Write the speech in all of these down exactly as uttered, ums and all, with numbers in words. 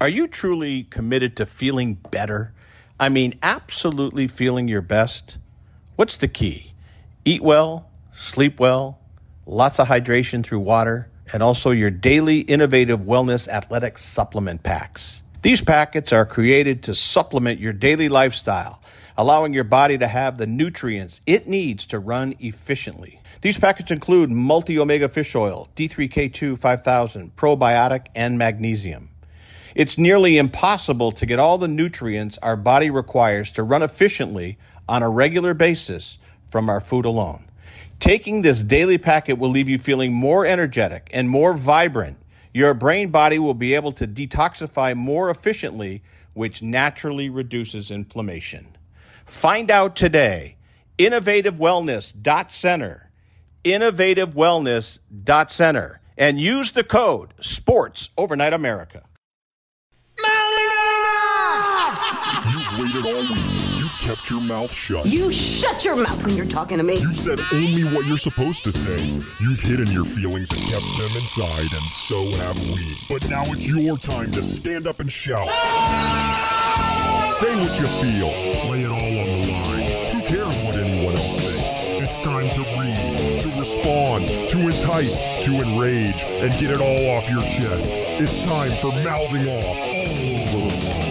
Are you truly committed to feeling better? I mean, absolutely feeling your best? What's the key? Eat well, sleep well, lots of hydration through water, and also your daily innovative wellness athletic supplement packs. These packets are created to supplement your daily lifestyle, allowing your body to have the nutrients it needs to run efficiently. These packets include multi-omega fish oil, D three K two five thousand, probiotic, and magnesium. It's nearly impossible to get all the nutrients our body requires to run efficiently on a regular basis from our food alone. Taking this daily packet will leave you feeling more energetic and more vibrant. Your brain body will be able to detoxify more efficiently, which naturally reduces inflammation. Find out today. innovative wellness dot center. innovative wellness dot center. And use the code SPORTS Overnight America. You've waited all week. You've kept your mouth shut. You shut your mouth when you're talking to me. You've said only what you're supposed to say. You've hidden your feelings and kept them inside, and so have we. But now it's your time to stand up and shout. Say what you feel. Lay it all on the line. Who cares what anyone else thinks? It's time to read, to respond, to entice, to enrage, and get it all off your chest. It's time for Mouthing Off all over the world.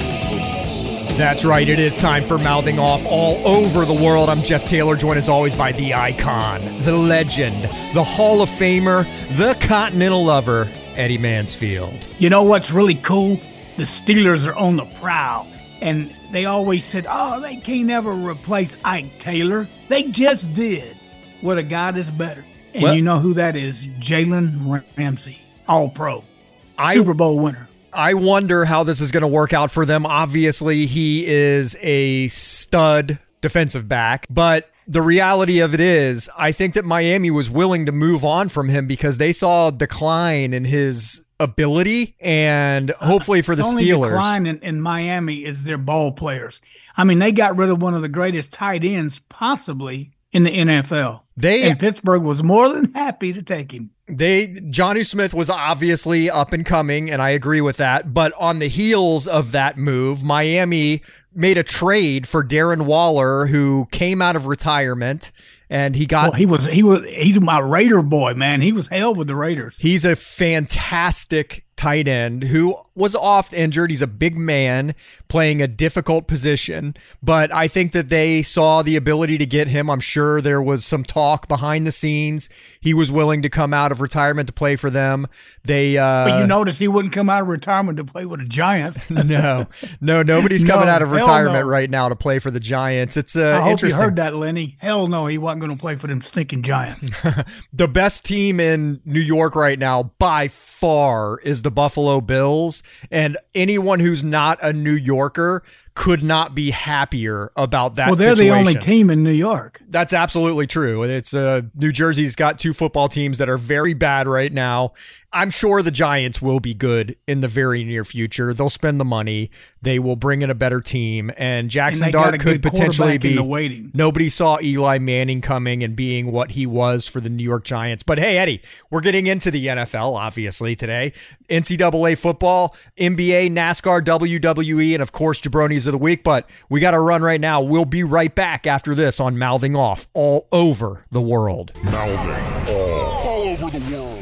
That's right, it is time for Mouthing Off all over the world. I'm Jeff Taylor, joined as always by the icon, the legend, the Hall of Famer, the Continental Lover, Eddie Mansfield. You know what's really cool? The Steelers are on the prowl, and they always said, oh, they can't ever replace Ike Taylor. They just did with a guy that's better. And well, you know who that is? Jalen Ramsey, All-Pro, I, Super Bowl winner. I wonder how this is going to work out for them. Obviously, he is a stud defensive back, but the reality of it is, I think that Miami was willing to move on from him because they saw a decline in his ability, and hopefully for the, the Steelers. The only decline in, in Miami is their ball players. I mean, they got rid of one of the greatest tight ends possibly in the N F L. They and Pittsburgh was more than happy to take him. They Jonnu Smith was obviously up and coming, and I agree with that. But on the heels of that move, Miami made a trade for Darren Waller, who came out of retirement, and he got. Well, he was he was he's my Raider boy, man. He was hell with the Raiders. He's a fantastic tight end who was oft injured. He's a big man playing a difficult position, but I think that they saw the ability to get him. I'm sure there was some talk behind the scenes. He was willing to come out of retirement to play for them. They, uh, but you notice he wouldn't come out of retirement to play with the Giants. no, no, nobody's no, coming out of retirement no. right now to play for the Giants. It's uh, I hope interesting. you heard that, Lenny. Hell no, he wasn't going to play for them stinking Giants. The best team in New York right now by far is the Buffalo Bills, and anyone who's not a New Yorker could not be happier about that. Well, they're situation. the only team in New York. That's absolutely true. It's uh, New Jersey's got two football teams that are very bad right now. I'm sure the Giants will be good in the very near future. They'll spend the money. They will bring in a better team, and Jackson and Dart could potentially be. Waiting. Nobody saw Eli Manning coming and being what he was for the New York Giants. But hey, Eddie, we're getting into the N F L obviously today. N C double A football, N B A, NASCAR, W W E, and of course Jabronis of the Week. But we got to run right now. We'll be right back after this on Mouthing Off all over the world. Mouthing Off all over the world.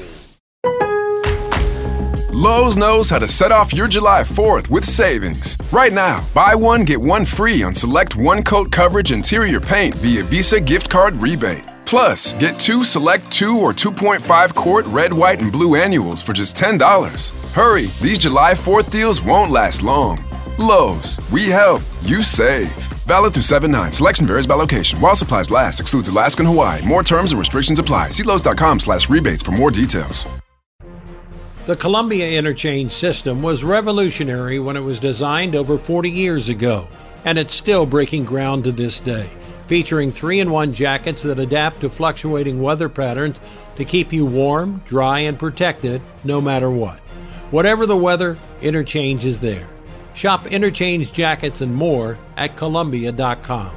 Lowe's knows how to set off your July fourth with savings. Right now, buy one, get one free on select one-coat coverage interior paint via Visa gift card rebate. Plus, get two select two or two point five quart red, white, and blue annuals for just ten dollars. Hurry, these July fourth deals won't last long. Lowe's, we help, you save. Valid through seven nine. Selection varies by location. While supplies last, excludes Alaska and Hawaii. More terms and restrictions apply. See Lowe's.com slash rebates for more details. The Columbia Interchange system was revolutionary when it was designed over forty years ago, and it's still breaking ground to this day, featuring three in one jackets that adapt to fluctuating weather patterns to keep you warm, dry, and protected no matter what. Whatever the weather, Interchange is there. Shop Interchange jackets and more at Columbia dot com.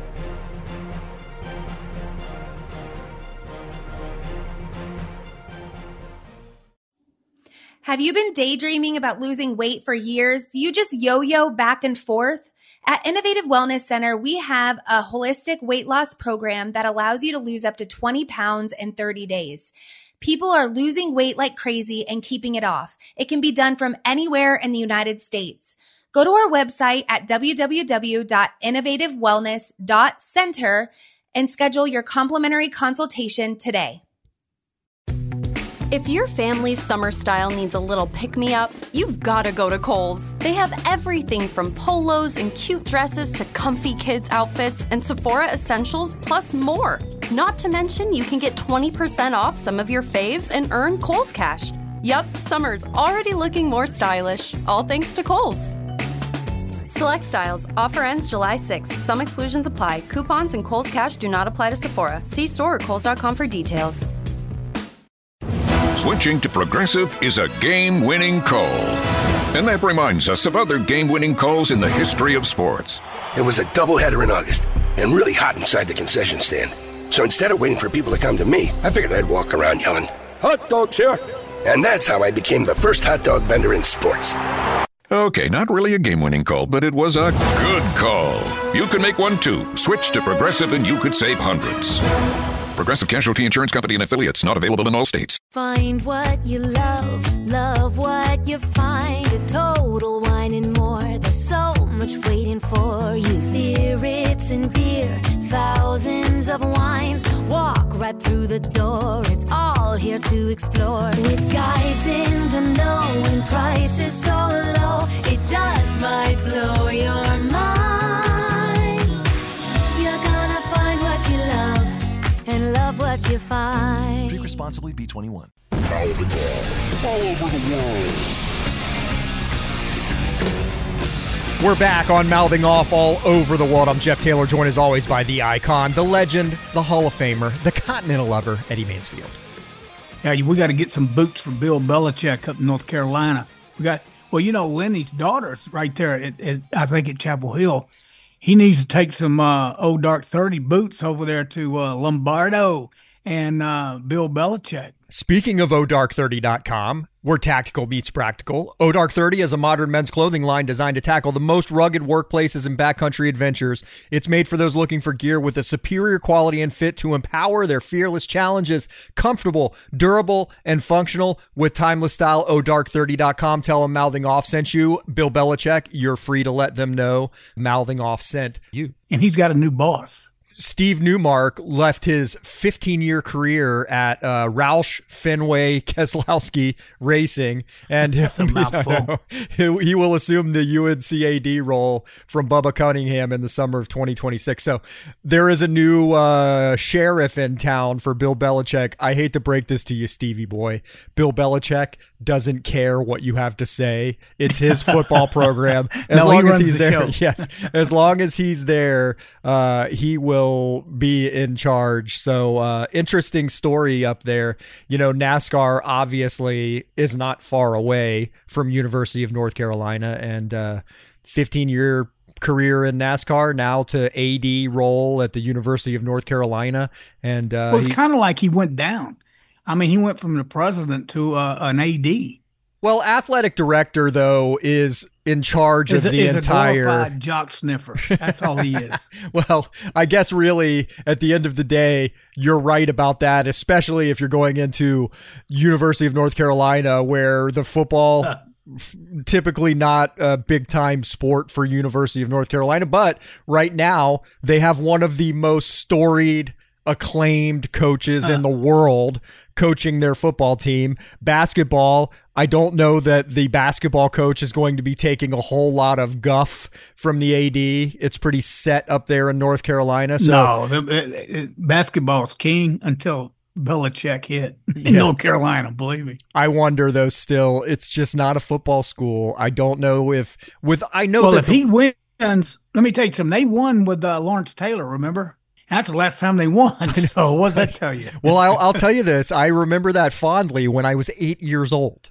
Have you been daydreaming about losing weight for years? Do you just yo-yo back and forth? At Innovative Wellness Center, we have a holistic weight loss program that allows you to lose up to twenty pounds in thirty days. People are losing weight like crazy and keeping it off. It can be done from anywhere in the United States. Go to our website at w w w dot innovative wellness dot center and schedule your complimentary consultation today. If your family's summer style needs a little pick-me-up, you've got to go to Kohl's. They have everything from polos and cute dresses to comfy kids' outfits and Sephora essentials, plus more. Not to mention, you can get twenty percent off some of your faves and earn Kohl's Cash. Yup, summer's already looking more stylish, all thanks to Kohl's. Select styles. Offer ends July sixth. Some exclusions apply. Coupons and Kohl's Cash do not apply to Sephora. See store or kohls dot com for details. Switching to Progressive is a game-winning call. And that reminds us of other game-winning calls in the history of sports. It was a doubleheader in August and really hot inside the concession stand. So instead of waiting for people to come to me, I figured I'd walk around yelling, "Hot dogs here!" And that's how I became the first hot dog vendor in sports. Okay, not really a game-winning call, but it was a good call. You can make one too. Switch to Progressive and you could save hundreds. Progressive Casualty Insurance Company and Affiliates, not available in all states. Find what you love, love what you find. A Total Wine and More. There's so much waiting for you. Spirits and beer, thousands of wines. Walk right through the door. It's all here to explore. With guides in the know and prices so low, it just might blow your mind. You're gonna find what you love and love what you find. Drink responsibly, B twenty-one. Mouthing off all over the world. We're back on Mouthing Off all over the world. I'm Jeff Taylor, joined as always by the icon, the legend, the Hall of Famer, the Continental lover, Eddie Mansfield. Yeah, we got to get some boots for Bill Belichick up in North Carolina. We got, well, you know, Lenny's daughter's right there, at, at, I think at Chapel Hill. He needs to take some uh, Old Dark thirty boots over there to uh, Lombardo and uh, Bill Belichick. Speaking of O Dark thirty dot com, where tactical meets practical, O Dark thirty is a modern men's clothing line designed to tackle the most rugged workplaces and backcountry adventures. It's made for those looking for gear with a superior quality and fit to empower their fearless challenges. Comfortable, durable, and functional with timeless style. O Dark thirty dot com. Tell them Mouthing Off sent you. Bill Belichick, you're free to let them know Mouthing Off sent you. And he's got a new boss. Steve Newmark left his fifteen-year career at uh, Roush Fenway Keselowski Racing, and That's a mouthful. he, he will assume the U N C A D role from Bubba Cunningham in the summer of twenty twenty-six. So there is a new uh, sheriff in town for Bill Belichick. I hate to break this to you, Stevie boy. Bill Belichick doesn't care what you have to say. It's his football program. As no, long he as he's the there, show. yes. As long as he's there, uh, he will be in charge. So uh, interesting story up there. You know, NASCAR obviously is not far away from University of North Carolina, and uh, fifteen-year career in NASCAR, now to A D role at the University of North Carolina. And uh, well, it's kind of like he went down. I mean, he went from the president to uh, an A D. Well, athletic director, though, is in charge is of a, the is entire... a glorified jock sniffer. That's all he is. Well, I guess really, at the end of the day, you're right about that, especially if you're going into University of North Carolina, where the football... Uh. typically not a big time sport for University of North Carolina, but right now they have one of the most storied, acclaimed coaches uh. in the world coaching their football team. Basketball, I don't know that the basketball coach is going to be taking a whole lot of guff from the A D. It's pretty set up there in North Carolina. So no, the, it, it, basketball's king until Belichick hit in yeah. North Carolina, believe me. I wonder though, still, it's just not a football school. I don't know if with, I know well, that if the, he wins, let me tell you something. They won with uh, Lawrence Taylor, remember? That's the last time they won. So what does that tell you? Well, I'll, I'll tell you this. I remember that fondly when I was eight years old.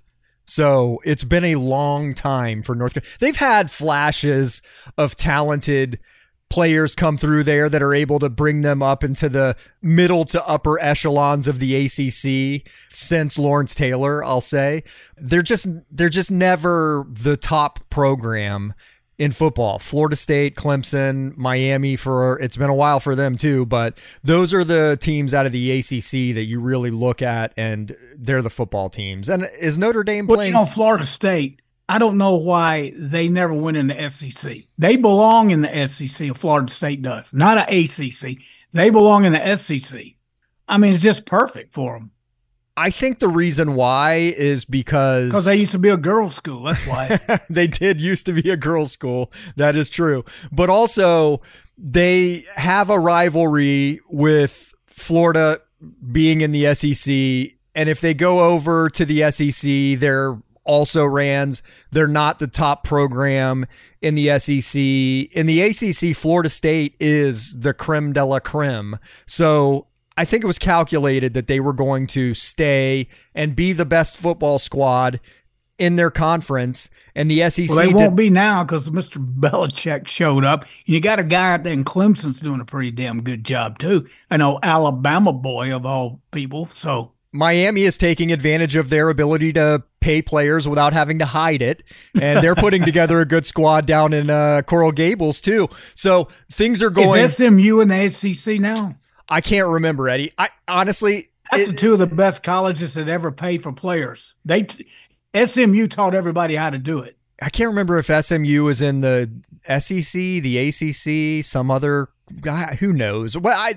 So it's been a long time for North Carolina. They've had flashes of talented players come through there that are able to bring them up into the middle to upper echelons of the A C C since Lawrence Taylor, I'll say. They're just they're just never the top program in football. Florida State, Clemson, Miami, for it's been a while for them too, but those are the teams out of the A C C that you really look at, and they're the football teams. And is Notre Dame well, playing? You know, Florida State, I don't know why they never went in the S E C. They belong in the S E C, Florida State does, not an A C C. They belong in the S E C. I mean, it's just perfect for them. I think the reason why is because because they used to be a girls' school. That's why. They did used to be a girls' school. That is true. But also, they have a rivalry with Florida being in the S E C. And if they go over to the S E C, they're also Rans. They're not the top program in the S E C. In the A C C, Florida State is the creme de la creme. So I think it was calculated that they were going to stay and be the best football squad in their conference, and the S E C. Well, they did- won't be now because Mister Belichick showed up. And you got a guy out there in Clemson's doing a pretty damn good job too. I know Alabama boy of all people. So Miami is taking advantage of their ability to pay players without having to hide it, and they're putting together a good squad down in uh, Coral Gables too. So things are going. Is S M U in the S E C now? I can't remember, Eddie. I honestly, that's it, the two of the best colleges that ever paid for players. They t- S M U taught everybody how to do it. I can't remember if S M U is in the S E C, the A C C, some other guy. Who knows? Well, I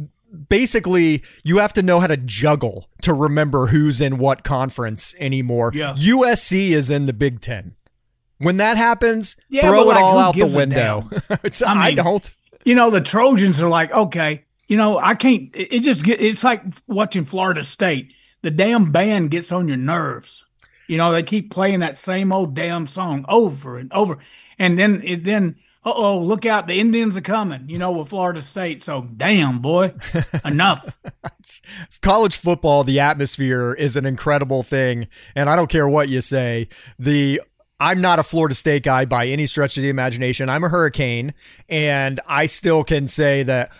basically you have to know how to juggle to remember who's in what conference anymore. Yeah. U S C is in the Big Ten. When that happens, Yeah, throw but it like, all who out the gives a window. It's- I I mean, don't. You know, the Trojans are like, okay, you know, I can't. It it just get. It's like watching Florida State. The damn band gets on your nerves. You know, they keep playing that same old damn song over and over, and then it then. Uh oh, look out! The Indians are coming. You know, with Florida State. So damn, boy, enough. College football, the atmosphere is an incredible thing, and I don't care what you say. The I'm not a Florida State guy by any stretch of the imagination. I'm a Hurricane, and I still can say that,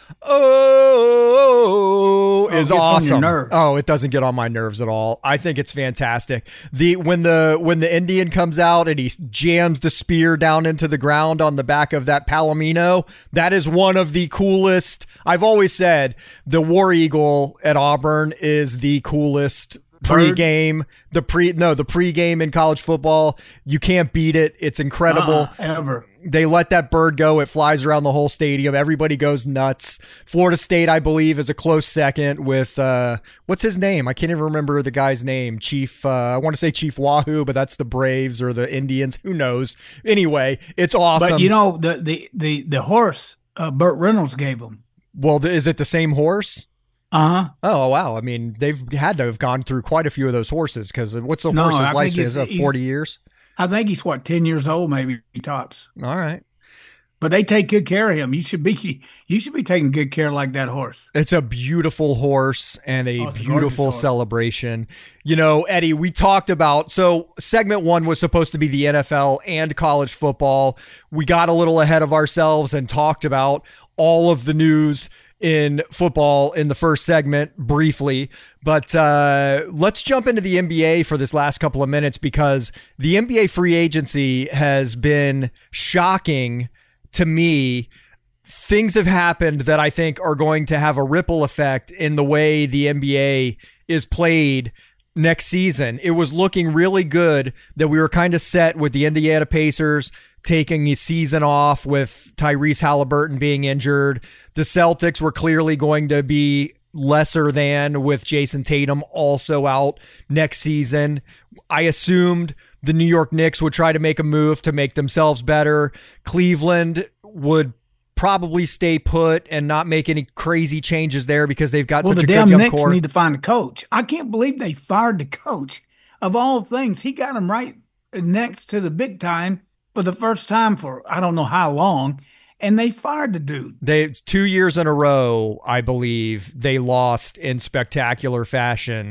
oh, Oh, is it gets on your awesome. nerves. Oh, it doesn't get on my nerves at all. I think it's fantastic. The when the when the Indian comes out and he jams the spear down into the ground on the back of that Palomino, that is one of the coolest. I've always said the War Eagle at Auburn is the coolest pre-game, the pre no, the pre-game in college football. You can't beat it. It's incredible. Uh-uh, ever. They let that bird go. It flies around the whole stadium. Everybody goes nuts. Florida State, I believe, is a close second with, uh, what's his name? I can't even remember the guy's name. Chief, uh, I want to say Chief Wahoo, but that's the Braves or the Indians. Who knows? Anyway, it's awesome. But you know, the the the the horse uh, Burt Reynolds gave him. Well, th- is it the same horse? Uh huh. Oh, wow. I mean, they've had to have gone through quite a few of those horses because what's the No, horse's I think lifespan? he's- Is it he's- forty years? I think he's what ten years old, maybe tops. All right. But they take good care of him. You should be you should be taking good care like that horse. It's a beautiful horse and a Oh, it's a beautiful gorgeous horse. celebration. You know, Eddie, we talked about, so segment one was supposed to be the N F L and college football. We got a little ahead of ourselves and talked about all of the news in football in the first segment briefly, but uh, let's jump into the N B A for this last couple of minutes because the N B A free agency has been shocking to me. Things have happened that I think are going to have a ripple effect in the way the N B A is played next season. It was looking really good that we were kind of set with the Indiana Pacers taking a season off with Tyrese Halliburton being injured. The Celtics were clearly going to be lesser than with Jason Tatum also out next season. I assumed the New York Knicks would try to make a move to make themselves better. Cleveland would probably stay put and not make any crazy changes there because they've got Well, such the a good damn young Knicks core. need to find a coach. I can't believe they fired the coach. Of all things, he got him right next to the big time for the first time for I don't know how long, and they fired the dude. They two years in a row, I believe, they lost in spectacular fashion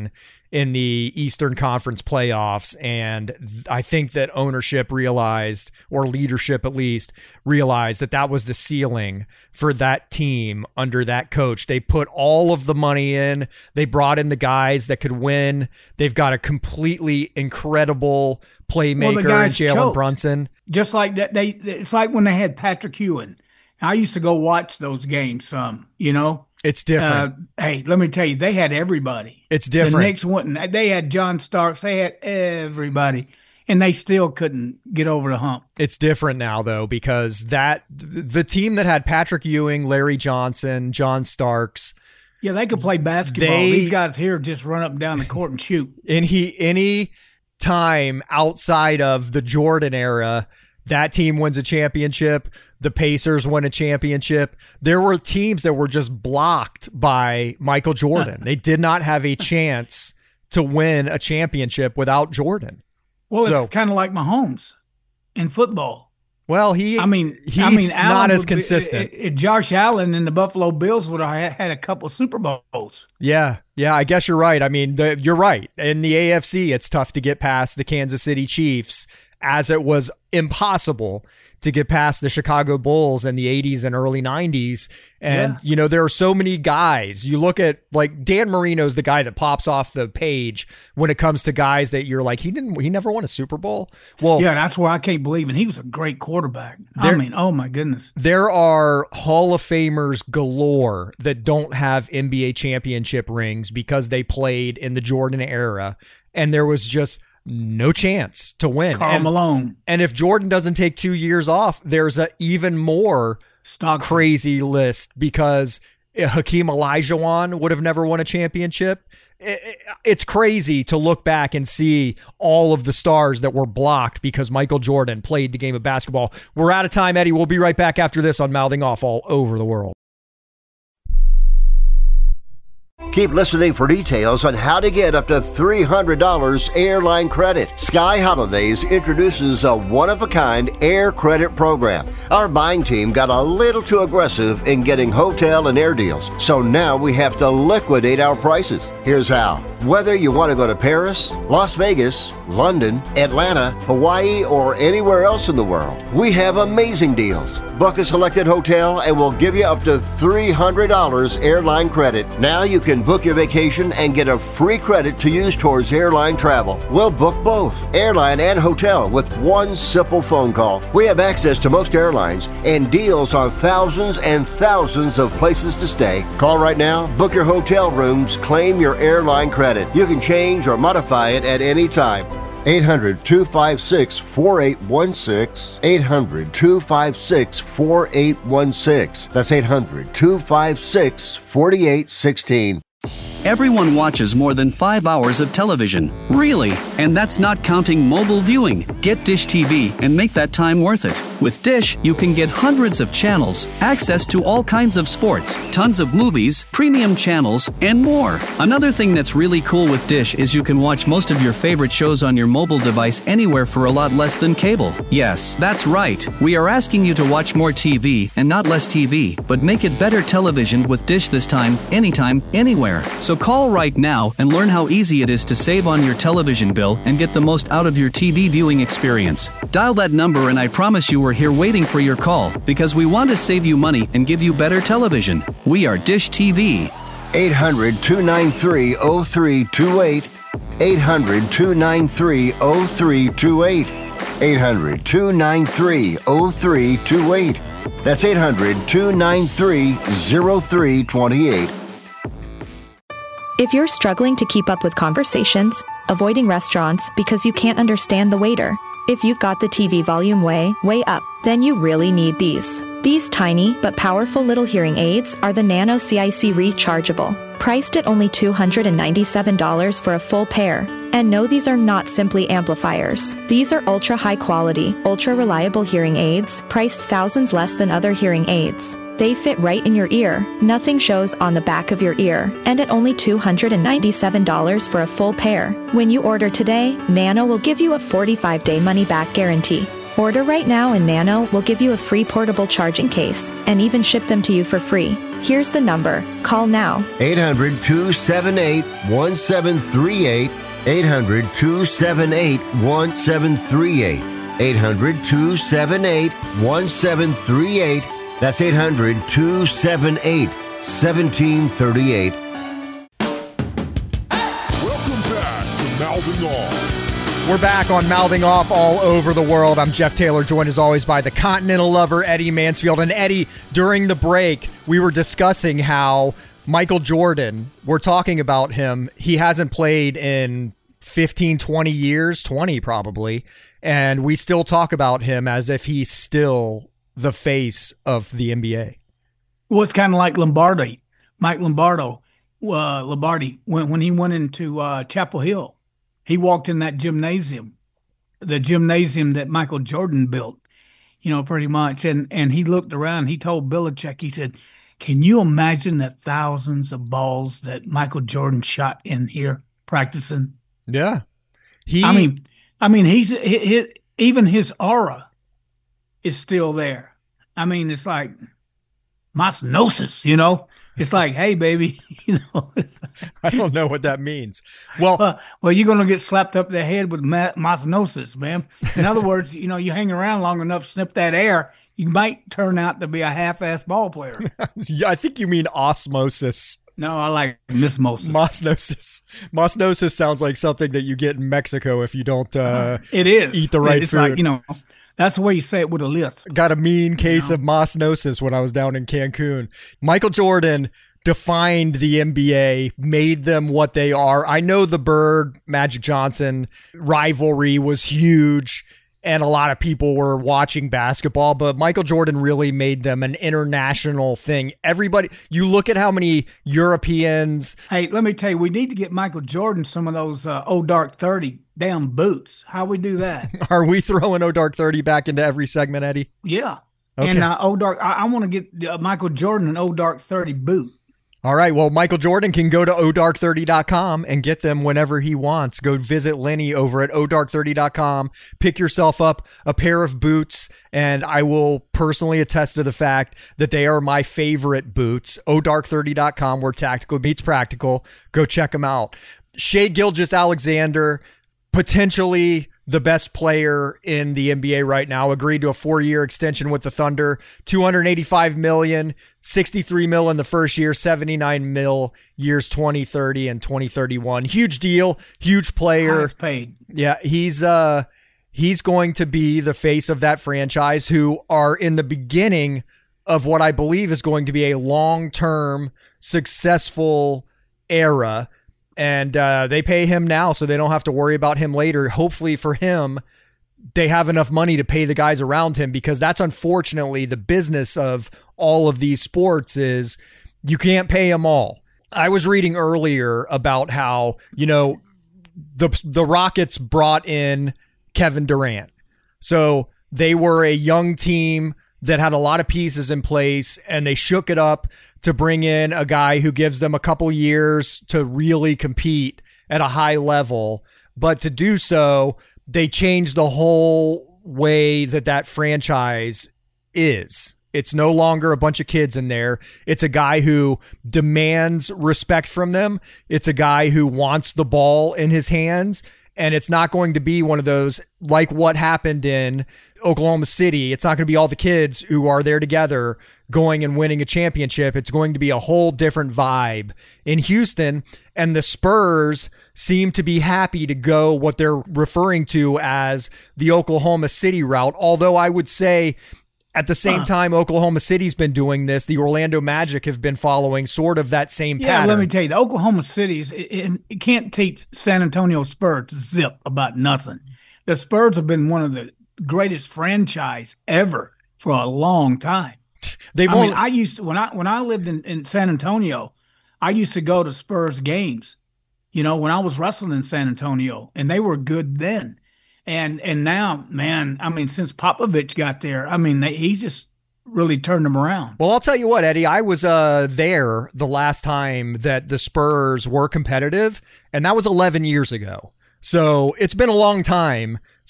in the Eastern Conference playoffs. And I think that ownership realized, or leadership at least, realized that that was the ceiling for that team under that coach. They put all of the money in. They brought in the guys that could win. They've got a completely incredible playmaker well, in Jalen Brunson. Just like that, they it's like when they had Patrick Ewing. I used to go watch those games some, you know. It's different. Uh, hey, let me tell you, they had everybody. It's different. The Knicks wouldn't. They had John Starks. They had everybody, and they still couldn't get over the hump. It's different now, though, because that the team that had Patrick Ewing, Larry Johnson, John Starks. Yeah, they could play basketball. They, These guys here just run up and down the court and shoot. And he any time outside of the Jordan era, that team wins a championship. The Pacers win a championship. There were teams that were just blocked by Michael Jordan. They did not have a chance to win a championship without Jordan. Well, it's so, kind of like Mahomes in football. Well, he I mean, he's I mean, not as be, consistent. It, it, Josh Allen and the Buffalo Bills would have had a couple of Super Bowls. Yeah, yeah, I guess you're right. I mean, the, you're right. In the A F C, it's tough to get past the Kansas City Chiefs, as it was impossible to get past the Chicago Bulls in the eighties and early nineties. And, yeah. you know, there are so many guys. You look at, like, Dan Marino's the guy that pops off the page when it comes to guys that you're like, he didn't, he never won a Super Bowl. Well, yeah, that's why I can't believe it. He was a great quarterback. There, I mean, oh my goodness. There are Hall of Famers galore that don't have N B A championship rings because they played in the Jordan era. And there was just no chance to win. Karl and, Malone. And if Jordan doesn't take two years off, there's a even more Stockton. Crazy list, because Hakeem Olajuwon would have never won a championship. It's crazy to look back and see all of the stars that were blocked because Michael Jordan played the game of basketball. We're out of time, Eddie. We'll be right back after this on Mouthing Off All Over the World. Keep listening for details on how to get up to three hundred dollars airline credit. Sky Holidays introduces a one-of-a-kind air credit program. Our buying team got a little too aggressive in getting hotel and air deals, so now we have to liquidate our prices. Here's how. Whether you want to go to Paris, Las Vegas, London, Atlanta, Hawaii, or anywhere else in the world, we have amazing deals. Book a selected hotel and we'll give you up to three hundred dollars airline credit. Now you can book your vacation and get a free credit to use towards airline travel. We'll book both, airline and hotel, with one simple phone call. We have access to most airlines and deals on thousands and thousands of places to stay. Call right now, book your hotel rooms, claim your airline credit. You can change or modify it at any time. eight hundred, two five six, four eight one six. eight hundred, two five six, four eight one six. That's eight hundred, two five six, four eight one six. Everyone watches more than five hours of television. Really? And that's not counting mobile viewing. Get Dish T V and make that time worth it. With Dish, you can get hundreds of channels, access to all kinds of sports, tons of movies, premium channels, and more. Another thing that's really cool with Dish is you can watch most of your favorite shows on your mobile device anywhere for a lot less than cable. Yes, that's right. We are asking you to watch more T V and not less T V, but make it better television with Dish this time, anytime, anywhere. So call right now and learn how easy it is to save on your television bill and get the most out of your T V viewing experience. Dial that number and I promise you we're here waiting for your call, because we want to save you money and give you better television. We are Dish T V. eight hundred, two nine three, oh three two eight. eight hundred, two nine three, oh three two eight. eight hundred, two nine three, oh three two eight. That's eight hundred, two nine three, oh three two eight. If you're struggling to keep up with conversations, avoiding restaurants because you can't understand the waiter, if you've got the T V volume way, way up, then you really need these. These tiny but powerful little hearing aids are the Nano C I C Rechargeable, priced at only two hundred ninety-seven dollars for a full pair. And no, these are not simply amplifiers. These are ultra high quality, ultra reliable hearing aids, priced thousands less than other hearing aids. They fit right in your ear, nothing shows on the back of your ear, and at only two hundred ninety-seven dollars for a full pair. When you order today, Nano will give you a forty-five day money-back guarantee. Order right now and Nano will give you a free portable charging case and even ship them to you for free. Here's the number. Call now. eight hundred, two seven eight, one seven three eight. eight hundred, two seven eight, one seven three eight. eight hundred, two seven eight, one seven three eight. That's eight hundred, two seven eight, one seven three eight. Welcome back to Mouthing Off. We're back on Mouthing Off all over the world. I'm Jeff Taylor, joined as always by the Continental lover, Eddie Mansfield. And Eddie, during the break, we were discussing how Michael Jordan, we're talking about him. He hasn't played in fifteen, twenty years, twenty probably. And we still talk about him as if he's still the face of the N B A. Well, it's kind of like Lombardi, Mike Lombardo, uh, Lombardi, when, when he went into uh, Chapel Hill. He walked in that gymnasium, the gymnasium that Michael Jordan built, you know, pretty much. And and he looked around. He told Belichick, he said, can you imagine the thousands of balls that Michael Jordan shot in here practicing? Yeah. He. I mean, I mean, he's he, he, even his aura is still there. I mean, it's like osmosis, you know? It's like, hey, baby, you know. I don't know what that means. Well, uh, well, you're going to get slapped up the head with ma- osmosis, man. In other words, you know, you hang around long enough, sniff that air, you might turn out to be a half-ass ball player. Yeah, I think you mean osmosis. No, I like mismosis. Mosnosis. Mosnosis sounds like something that you get in Mexico if you don't uh, uh, it is. eat the right it's food. Like, you know, that's the way you say it with a lisp. Got a mean case you know? of mosnosis when I was down in Cancun. Michael Jordan defined the N B A, made them what they are. I know the Bird, Magic Johnson rivalry was huge, and a lot of people were watching basketball, but Michael Jordan really made them an international thing. Everybody, you look at how many Europeans. Hey, let me tell you, we need to get Michael Jordan some of those uh, old dark thirty damn boots. How we do that? Are we throwing O Dark thirty back into every segment, Eddie? Yeah. Okay. And uh, old dark, I, I want to get uh, Michael Jordan an old dark thirty boot. All right. Well, Michael Jordan can go to O dark thirty dot com and get them whenever he wants. Go visit Lenny over at O dark thirty dot com. Pick yourself up a pair of boots, and I will personally attest to the fact that they are my favorite boots. O dark thirty dot com, where tactical meets practical. Go check them out. Shai Gilgeous-Alexander, potentially the best player in the N B A right now, agreed to a four-year extension with the Thunder, two hundred eighty-five million dollars, sixty-three mil in the first year, seventy-nine mil years twenty thirty and twenty thirty-one. Huge deal, huge player. Highest paid. Yeah, he's uh he's going to be the face of that franchise, who are in the beginning of what I believe is going to be a long-term successful era. And uh, they pay him now, so they don't have to worry about him later. Hopefully for him, they have enough money to pay the guys around him, because that's unfortunately the business of all of these sports is you can't pay them all. I was reading earlier about how, you know, the the Rockets brought in Kevin Durant. So they were a young team that had a lot of pieces in place, and they shook it up to bring in a guy who gives them a couple years to really compete at a high level. But to do so, they changed the whole way that that franchise is. It's no longer a bunch of kids in there. It's a guy who demands respect from them. It's a guy who wants the ball in his hands. And it's not going to be one of those like what happened in Oklahoma City. It's not going to be all the kids who are there together going and winning a championship. It's going to be a whole different vibe in Houston. And the Spurs seem to be happy to go what they're referring to as the Oklahoma City route. Although I would say at the same time, Oklahoma City's been doing this, the Orlando Magic have been following sort of that same yeah, pattern. Let me tell you, the Oklahoma City's, it, it, it can't teach San Antonio Spurs to zip about nothing. The Spurs have been one of the greatest franchise ever for a long time. They've I only- mean, I used to, when I when I lived in, in San Antonio, I used to go to Spurs games, you know, when I was wrestling in San Antonio, and they were good then. And and now, man, I mean, since Popovich got there, I mean, they, he's just really turned them around. Well, I'll tell you what, Eddie, I was uh, there the last time that the Spurs were competitive, and that was eleven years ago. So it's been a long time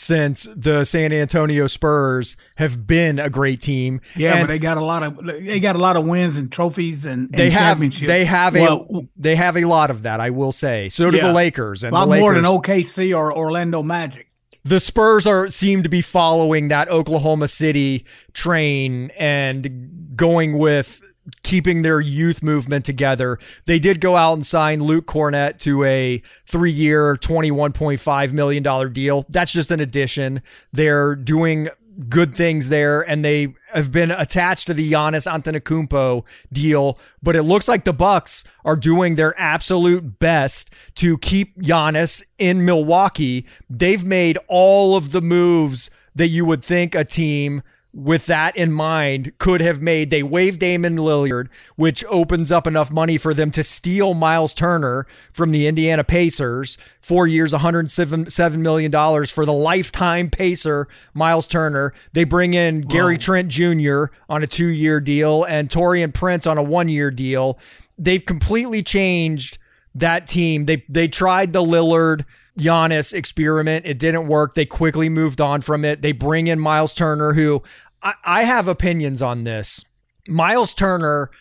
since the San Antonio Spurs have been a great team. Yeah, and but they got a lot of they got a lot of wins and trophies and, and they have championships. they have well, a they have a lot of that, I will say. So do yeah, the Lakers, and a lot the Lakers, more than O K C or Orlando Magic. The Spurs are seem to be following that Oklahoma City train and going with keeping their youth movement together. They did go out and sign Luke Cornett to a three-year, twenty-one point five million dollars deal. That's just an addition. They're doing good things there, and they have been attached to the Giannis Antetokounmpo deal, but it looks like the Bucks are doing their absolute best to keep Giannis in Milwaukee. They've made all of the moves that you would think a team with that in mind could have made. They waived Damian Lillard, which opens up enough money for them to steal Miles Turner from the Indiana Pacers. Four years, one hundred seven million dollars for the lifetime Pacer, Miles Turner. They bring in Gary Trent Junior on a two-year deal and Taurean Prince on a one-year deal. They've completely changed that team. They they tried the Lillard Giannis experiment. It didn't work. They quickly moved on from it. They bring in Miles Turner, who I, I have opinions on this. Miles Turner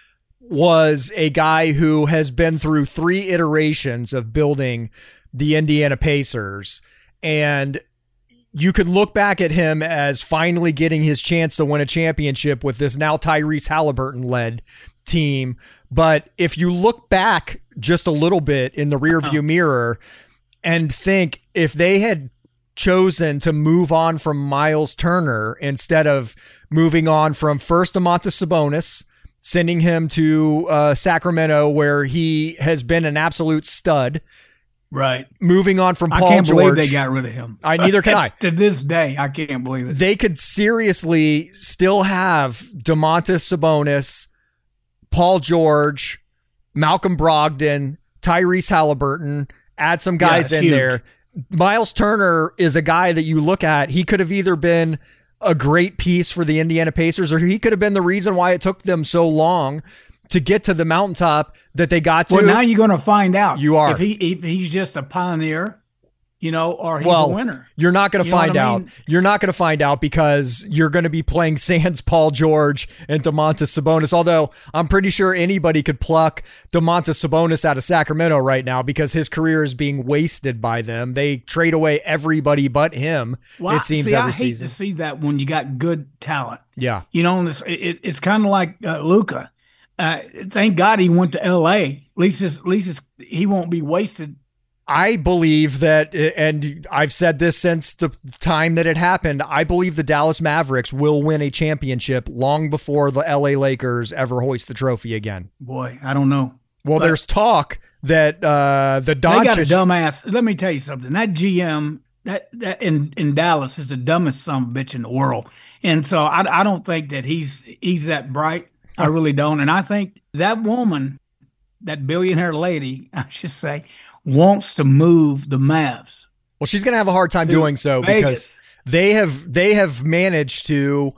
was a guy who has been through three iterations of building the Indiana Pacers, and you could look back at him as finally getting his chance to win a championship with this now Tyrese Halliburton-led team. But if you look back just a little bit in the rearview mirror and think if they had chosen to move on from Miles Turner instead of moving on from first Domantas Sabonis, sending him to uh, Sacramento, where he has been an absolute stud. Right. Moving on from Paul I can't George. believe they got rid of him. I neither can I. To this day, I can't believe it. They could seriously still have Domantas Sabonis, Paul George, Malcolm Brogdon, Tyrese Halliburton, add some guys yeah, in huge. there. Miles Turner is a guy that you look at. He could have either been a great piece for the Indiana Pacers, or he could have been the reason why it took them so long to get to the mountaintop that they got to. Well, now you're going to find out. You are. If, he, if he's just a pioneer, you know, or he's well, a winner. You're not going to You know find what I out. mean? You're not going to find out because you're going to be playing sans Paul George and Domantas Sabonis. Although I'm pretty sure anybody could pluck Domantas Sabonis out of Sacramento right now because his career is being wasted by them. They trade away everybody but him. Well, it seems see, every I hate season. to see that when you got good talent. Yeah. You know, and it's, it, it's kind of like uh, Luka. Uh, thank God he went to L A. At least, his, at least his, he won't be wasted. I believe that, and I've said this since the time that it happened, I believe the Dallas Mavericks will win a championship long before the L A Lakers ever hoist the trophy again. Boy, I don't know. Well, But there's talk that uh, the they got a Doncic... dumbass. Let me tell you something. That G M that, that in, in Dallas is the dumbest son of a bitch in the world. And so I, I don't think that he's he's that bright. I really don't. And I think that woman, that billionaire lady, I should say, wants to move the Mavs. Well, she's going to have a hard time to doing so Vegas. because they have they have managed to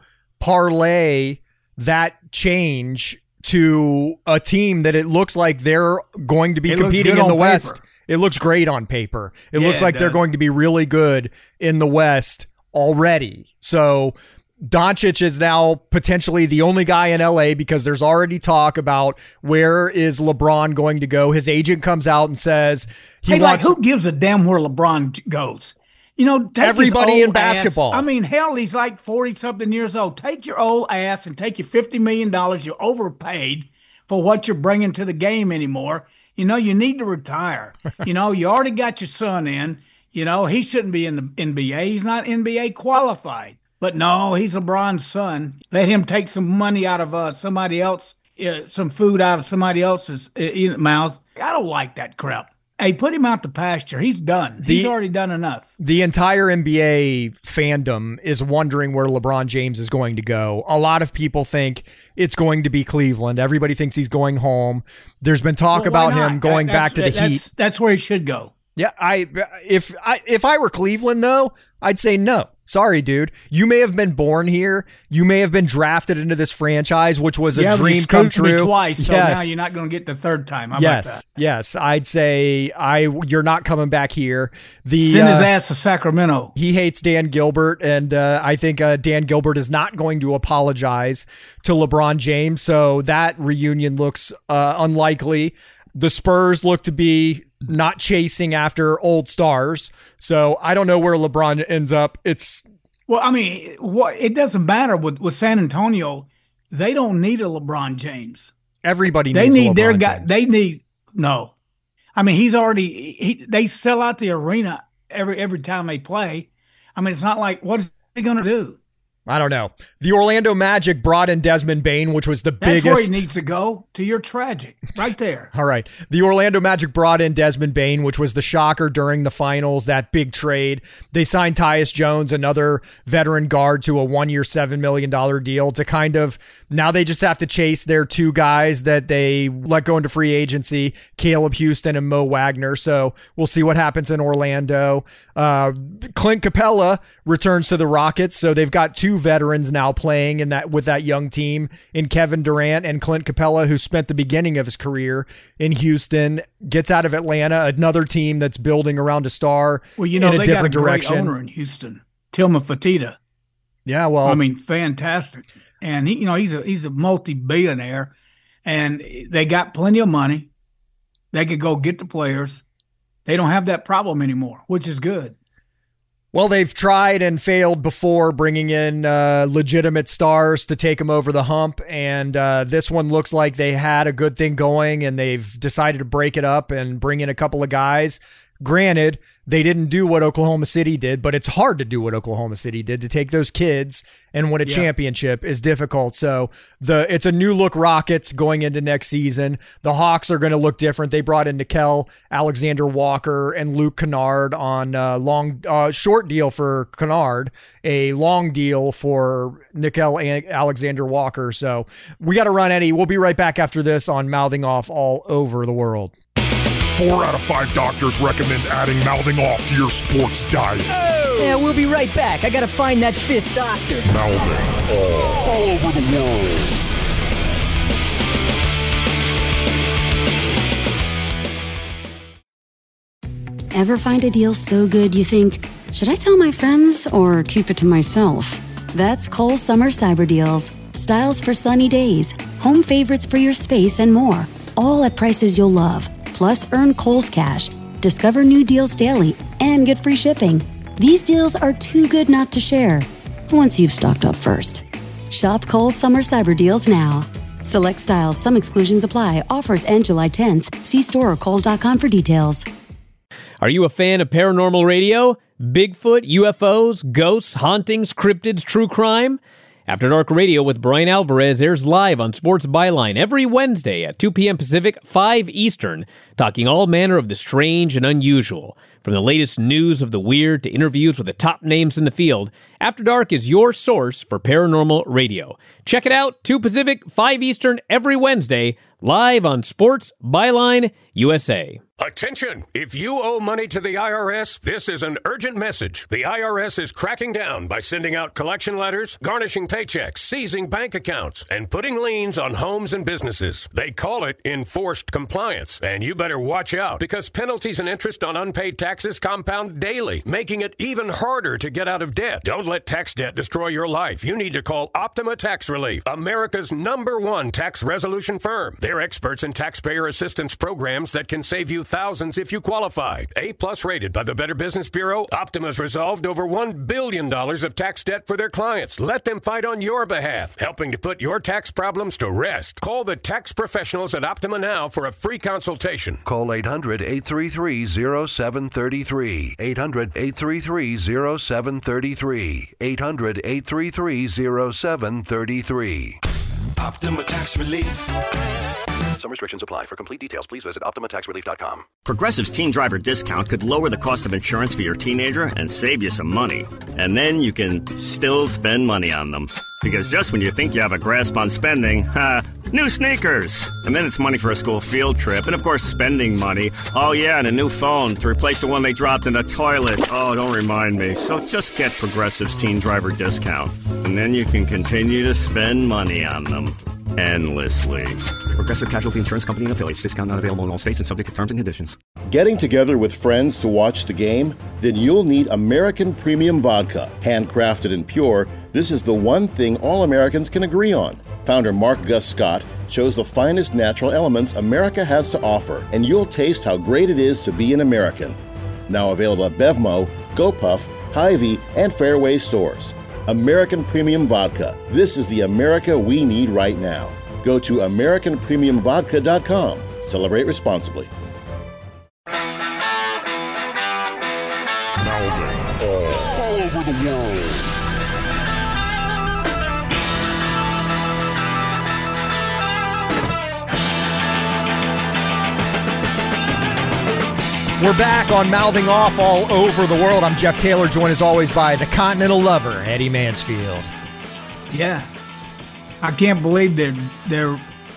parlay that change to a team that it looks like they're going to be It looks competing good in the on West. paper. It looks great on paper. It Yeah, looks it like they're does. going to be really good in the West already. So Doncic is now potentially the only guy in L A because there's already talk about where is LeBron going to go. His agent comes out and says he hey, wants like, who gives a damn where LeBron goes? You know, take his Everybody in old ass- basketball. I mean, hell, he's like forty something years old. Take your old ass and take your fifty million dollars. You're overpaid for what you're bringing to the game anymore. You know, you need to retire. You know, you already got your son in. You know, he shouldn't be in the N B A. He's not N B A qualified. But no, he's LeBron's son. Let him take some money out of uh, somebody else, uh, some food out of somebody else's uh, mouth. I don't like that crap. Hey, put him out to pasture. He's done. He's The- already done enough. The entire N B A fandom is wondering where LeBron James is going to go. A lot of people think it's going to be Cleveland. Everybody thinks he's going home. There's been talk Well, why about not? him going That- back to the that's- Heat. That's, that's where he should go. Yeah, I if I if I were Cleveland though, I'd say no. Sorry, dude. You may have been born here. You may have been drafted into this franchise, which was a yeah, dream come true. Me twice, so yes. now you're not going to get the third time. How yes, about that? yes. I'd say I. You're not coming back here. The send uh, his ass to Sacramento. He hates Dan Gilbert, and uh, I think uh, Dan Gilbert is not going to apologize to LeBron James. So that reunion looks uh, unlikely. The Spurs look to be not chasing after old stars. So I don't know where LeBron ends up. It's well, I mean, what it doesn't matter with, with San Antonio. They don't need a LeBron James. Everybody they needs need a LeBron their guy. James. They need no. I mean, he's already he. They sell out the arena every every time they play. I mean, it's not like what is he going to do? I don't know. The Orlando Magic brought in Desmond Bane, which was the That's biggest. That's where he needs to go, to your tragic, right there. All right. The Orlando Magic brought in Desmond Bane, which was the shocker during the finals, that big trade. They signed Tyus Jones, another veteran guard, to a one-year, seven million dollars deal to kind of, now they just have to chase their two guys that they let go into free agency, Caleb Houston and Mo Wagner. So we'll see what happens in Orlando. Uh, Clint Capella returns to the Rockets, so they've got two veterans now playing in that with that young team in Kevin Durant and Clint Capella, who spent the beginning of his career in Houston, gets out of Atlanta, another team that's building around a star well, you know, in a they different got a direction. Great owner in Houston, Tillman Fertitta. Yeah, well, I mean, fantastic, and he, you know, he's a he's a multi-billionaire, and they got plenty of money. They could go get the players. They don't have that problem anymore, which is good. Well, they've tried and failed before bringing in uh, legitimate stars to take them over the hump, and uh, this one looks like they had a good thing going, and they've decided to break it up and bring in a couple of guys. Granted, they didn't do what Oklahoma City did, but it's hard to do what Oklahoma City did. To take those kids and win a yeah. championship is difficult. So the it's a new look Rockets going into next season. The Hawks are going to look different. They brought in Nickeil Alexander-Walker and Luke Kennard on a long, uh, short deal for Kennard, a long deal for Nickeil Alexander-Walker. So we got to run, Eddie. We'll be right back after this on Mouthing Off All Over the World. Four out of five doctors recommend adding mouthing off to your sports diet. Oh. Yeah, we'll be right back. I gotta find that fifth doctor. Mouthing off all over the world. Ever find a deal so good you think, should I tell my friends or keep it to myself? That's Kohl's Summer Cyber Deals. Styles for sunny days, home favorites for your space, and more. All at prices you'll love. Plus, earn Kohl's Cash, discover new deals daily, and get free shipping. These deals are too good not to share, once you've stocked up first. Shop Kohl's Summer Cyber Deals now. Select styles, some exclusions apply. Offers end July tenth. See store or kohls dot com for details. Are you a fan of paranormal radio? Bigfoot, U F Os, ghosts, hauntings, cryptids, true crime? After Dark Radio with Brian Alvarez airs live on Sports Byline every Wednesday at two p.m. Pacific, five Eastern, talking all manner of the strange and unusual. From the latest news of the weird to interviews with the top names in the field, After Dark is your source for paranormal radio. Check it out, two Pacific, five Eastern, every Wednesday, live on Sports Byline U S A. Attention! If you owe money to the I R S, this is an urgent message. The I R S is cracking down by sending out collection letters, garnishing paychecks, seizing bank accounts, and putting liens on homes and businesses. They call it enforced compliance, and you better watch out because penalties and interest on unpaid taxes compound daily, making it even harder to get out of debt. Don't let tax debt destroy your life. You need to call Optima Tax Relief, America's number one tax resolution firm. They're experts in taxpayer assistance programs that can save you thousands if you qualify. A-plus rated by the Better Business Bureau, Optima's resolved over one billion dollars of tax debt for their clients. Let them fight on your behalf, helping to put your tax problems to rest. Call the tax professionals at Optima now for a free consultation. Call eight hundred, eight three three, zero seven three three. eight hundred, eight three three, zero seven three three. eight hundred, eight three three, zero seven three three. Optima Tax Relief. Some restrictions apply. For complete details, please visit Optima Tax Relief dot com. Progressive's teen driver discount could lower the cost of insurance for your teenager and save you some money. And then you can still spend money on them. Because just when you think you have a grasp on spending, ha, new sneakers. And then it's money for a school field trip. And of course, spending money. Oh yeah, and a new phone to replace the one they dropped in the toilet. Oh, don't remind me. So just get Progressive's teen driver discount. And then you can continue to spend money on them. Endlessly. Progressive Casualty Insurance Company and affiliates. Discount not available in all states and subject to terms and conditions. Getting together with friends to watch the game? Then you'll need American Premium Vodka. Handcrafted and pure, this is the one thing all Americans can agree on. Founder Mark Gus Scott chose the finest natural elements America has to offer, and you'll taste how great it is to be an American. Now available at Bevmo, GoPuff, Hy-Vee, and Fairway stores. American Premium Vodka. This is the America we need right now. Go to American Premium Vodka dot com. Celebrate responsibly. Now then, all, all over the world. We're back on Mouthing Off all over the world. I'm Jeff Taylor, joined as always by the Continental Lover, Eddie Mansfield. Yeah. I can't believe their their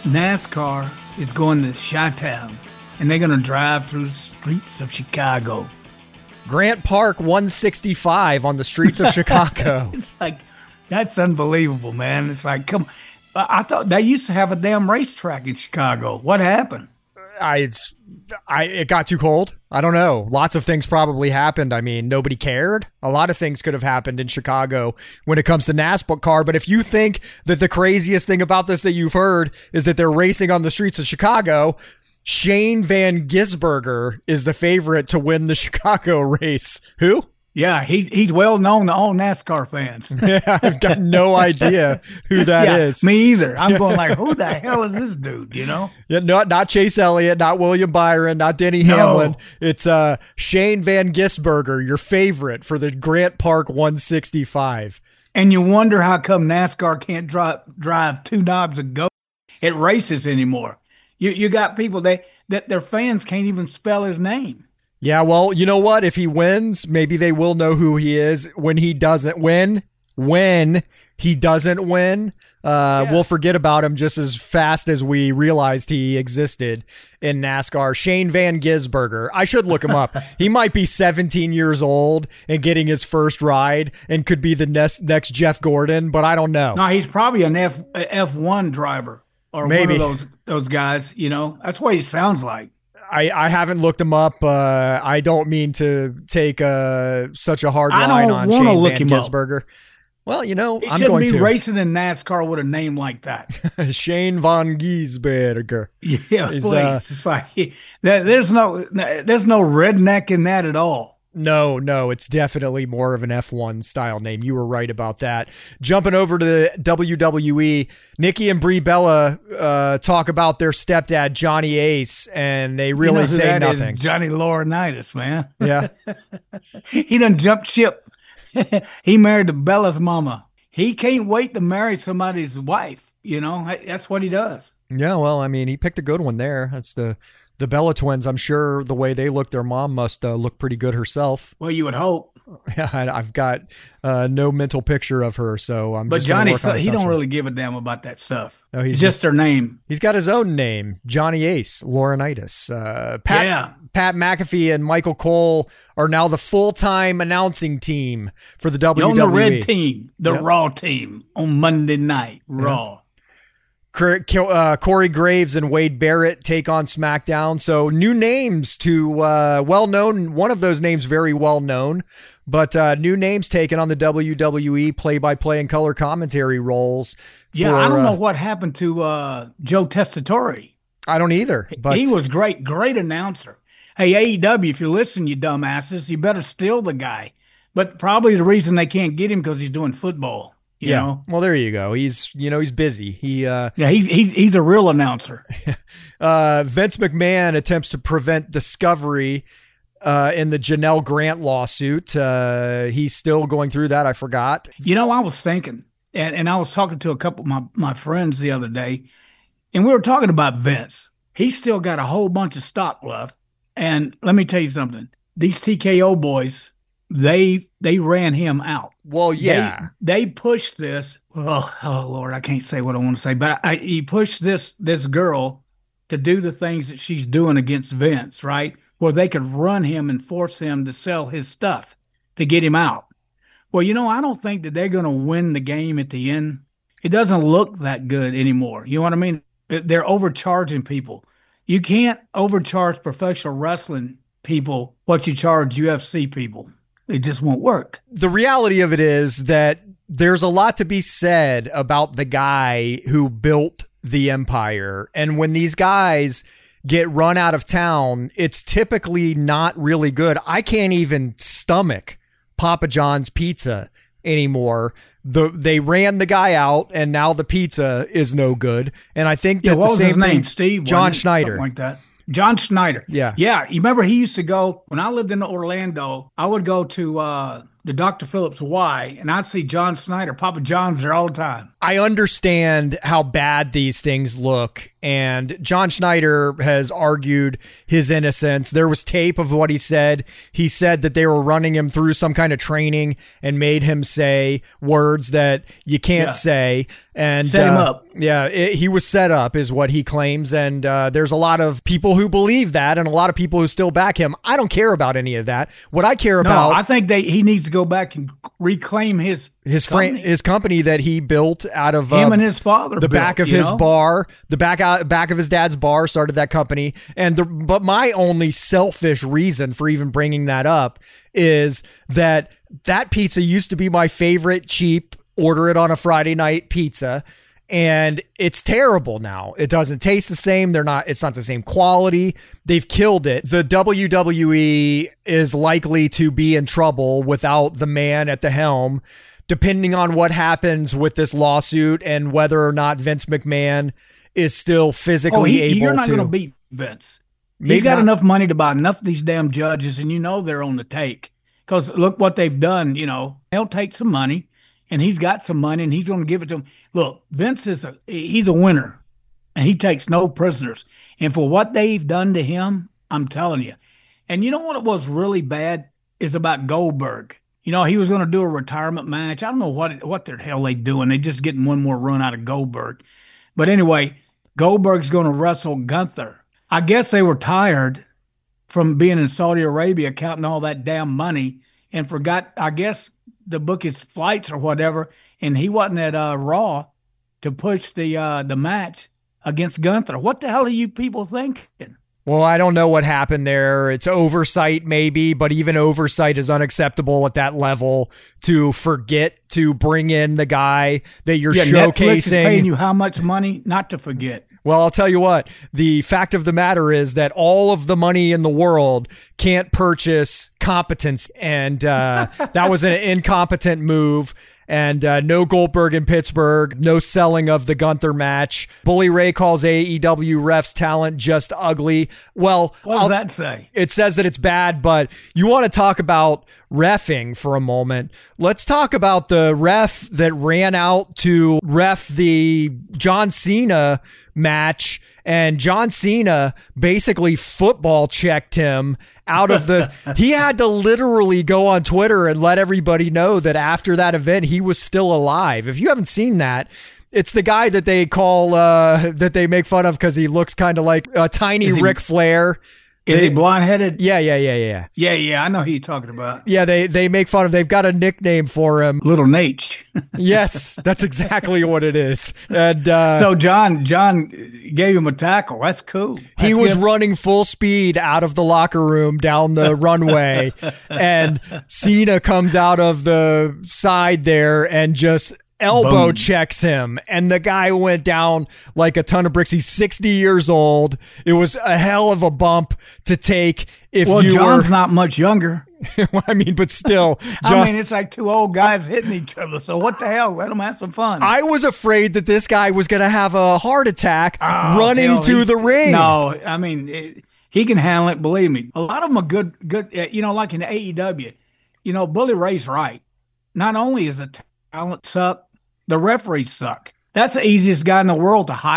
NASCAR is going to Chi-Town, and they're going to drive through the streets of Chicago. Grant Park one sixty-five on the streets of Chicago. It's like, that's unbelievable, man. It's like, come I thought they used to have a damn racetrack in Chicago. What happened? I, it's, I, it got too cold. I don't know. Lots of things probably happened. I mean, nobody cared. A lot of things could have happened in Chicago when it comes to NASCAR. But if you think that the craziest thing about this that you've heard is that they're racing on the streets of Chicago, Shane Van Gisberger is the favorite to win the Chicago race. Who? Yeah, he, he's well known to all NASCAR fans. Yeah, I've got no idea who that yeah, is. Me either. I'm going like, who the hell is this dude, you know? Yeah, not, not Chase Elliott, not William Byron, not Denny No. Hamlin. It's uh, Shane Van Gisberger, your favorite for the Grant Park one sixty-five. And you wonder how come NASCAR can't drive, drive two knobs of go at races anymore. You you got people they, that their fans can't even spell his name. Yeah, well, you know what? If he wins, maybe they will know who he is. When he doesn't win, when he doesn't win, uh, Yeah. we'll forget about him just as fast as we realized he existed in NASCAR. Shane Van Gisberger. I should look him up. He might be seventeen years old and getting his first ride and could be the next, next Jeff Gordon, but I don't know. No, he's probably an F F one driver or Maybe. one of those those guys. You know, that's what he sounds like. I, I haven't looked him up. Uh, I don't mean to take uh, such a hard I line don't on wanna Shane look Van him up. Gisberger. Well, you know, He I'm shouldn't going be to. racing in NASCAR with a name like that. Shane Van Gisberger. Yeah, is, please. uh, It's like there- there's no there's no redneck in that at all. No, no, it's definitely more of an F one style name. You were right about that. Jumping over to the W W E, Nikki and Brie Bella uh, talk about their stepdad, Johnny Ace, and they really you know who say that is? nothing. Johnny Laurinaitis, man. Yeah. He done jumped ship. He married the Bella's mama. He can't wait to marry somebody's wife. You know, that's what he does. Yeah, well, I mean, he picked a good one there. That's the the Bella twins. I'm sure the way they look, their mom must uh, look pretty good herself. Well, you would hope. Yeah, I, I've got uh, no mental picture of her, so I'm But just gonna Johnny, work on he don't assumption. really give a damn about that stuff. No, he's it's just, just- their name. He's got his own name, Johnny Ace, Laurinaitis. Uh, Pat, Yeah. Pat McAfee and Michael Cole are now the full-time announcing team for the You're W on W E. the red team, the Yep. Raw team on Monday night, Raw. Cor- Cor- uh, Corey Graves and Wade Barrett take on SmackDown. So new names to uh, well-known. One of those names very well-known, but uh, new names taken on the W W E play-by-play and color commentary roles. Yeah, for, I don't uh, know what happened to uh, Joe Testatori. I don't either. But He was great, great announcer. Hey, A E W, if you listen, you dumbasses, you better steal the guy. But probably the reason they can't get him because he's doing football. You yeah. know? Well, there you go. He's you know he's busy. He uh, Yeah, he's he's he's a real announcer. uh, Vince McMahon attempts to prevent discovery uh, in the Janelle Grant lawsuit. Uh, he's still going through that. I forgot. You know, I was thinking, and, and I was talking to a couple of my, my friends the other day, and we were talking about Vince. he's still got a whole bunch of stock left. And let me tell you something. These T K O boys, they they ran him out. Well, yeah. They, they pushed this. Oh, oh, Lord, I can't say what I want to say. But I, he pushed this this girl to do the things that she's doing against Vince, right? Where they could run him and force him to sell his stuff to get him out. Well, you know, I don't think that they're going to win the game at the end. It doesn't look that good anymore. You know what I mean? They're overcharging people. You can't overcharge professional wrestling people what you charge U F C people. It just won't work. The reality of it is that there's a lot to be said about the guy who built the empire. And when these guys get run out of town, it's typically not really good. I can't even stomach Papa John's pizza anymore. The they ran the guy out, and now the pizza is no good. And I think that yeah, what the was same his name? thing, Steve, John wasn't it? Schneider, Something like that. John Schneider. Yeah. Yeah. You remember he used to go, when I lived in Orlando, I would go to uh, the Doctor Phillips Y, and I'd see John Schneider, Papa John's there all the time. I understand how bad these things look, and John Schneider has argued his innocence. There was tape of what he said. He said that they were running him through some kind of training and made him say words that you can't Yeah. say. And Set him uh, up. Yeah, it, he was set up is what he claims. And uh, there's a lot of people who believe that and a lot of people who still back him. I don't care about any of that. What I care No, about I think they he needs to go back and reclaim his his company. friend, his company that he built out of Him uh, and his father the built, back of you his know? bar, the back out, back of his dad's bar started that company. And the but my only selfish reason for even bringing that up is that that pizza used to be my favorite cheap order it on a Friday night pizza. And it's terrible now. It doesn't taste the same. They're not, it's not the same quality. They've killed it. The W W E is likely to be in trouble without the man at the helm, depending on what happens with this lawsuit and whether or not Vince McMahon is still physically oh, he, able to. You're not going to beat Vince. Maybe He's got not. enough money to buy enough of these damn judges, and you know they're on the take. Because look what they've done. You know, they'll take some money, and he's got some money, and he's going to give it to them. Look, Vince is a he's a winner, and he takes no prisoners. And for what they've done to him, I'm telling you. And you know what was really bad is about Goldberg. You know, he was going to do a retirement match. I don't know what what the hell they doing. They just getting one more run out of Goldberg. But anyway, Goldberg's going to wrestle Gunther. I guess they were tired from being in Saudi Arabia, counting all that damn money, and forgot, I guess, to book his flights or whatever, and he wasn't at uh, Raw to push the uh, the match against Gunther. What the hell are you people thinking? Well, I don't know what happened there. It's oversight maybe, but even oversight is unacceptable at that level to forget to bring in the guy that you're yeah, showcasing. Netflix is paying you how much money not to forget? Well, I'll tell you what, the fact of the matter is that all of the money in the world can't purchase competence. And uh, that was an incompetent move. And uh, no Goldberg in Pittsburgh, no selling of the Gunther match. Bully Ray calls A E W refs talent just ugly. Well, What does I'll- that say? It says that it's bad, but you want to talk about reffing for a moment. Let's talk about the ref that ran out to ref the John Cena match, and John Cena basically football checked him out of the he had to literally go on Twitter and let everybody know that after that event he was still alive. If you haven't seen that, it's the guy that they call uh that they make fun of because he looks kind of like a tiny Is he- Ric Flair. Is They- he blonde-headed? Yeah, yeah, yeah, yeah. Yeah, yeah, I know who you're talking about. Yeah, they they make fun of. They've got a nickname for him. Little Nate. Yes, that's exactly what it is. And uh, So John John gave him a tackle. That's cool. he That's was good. running full speed out of the locker room down the runway, and Cena comes out of the side there and just elbow Boom. checks him, and the guy went down like a ton of bricks. He's sixty years old. It was a hell of a bump to take. If Well, you John's were, not much younger. I mean, but still, I John- mean, it's like two old guys hitting each other. So what the hell? Let them have some fun. I was afraid that this guy was going to have a heart attack Oh, running hell, to he's- the ring. No, I mean, it, he can handle it. Believe me. A lot of them are good. Good. uh, You know, like in A E W. You know, Bully Ray's right. Not only is the talent suck, the referees suck. That's the easiest guy in the world to hire.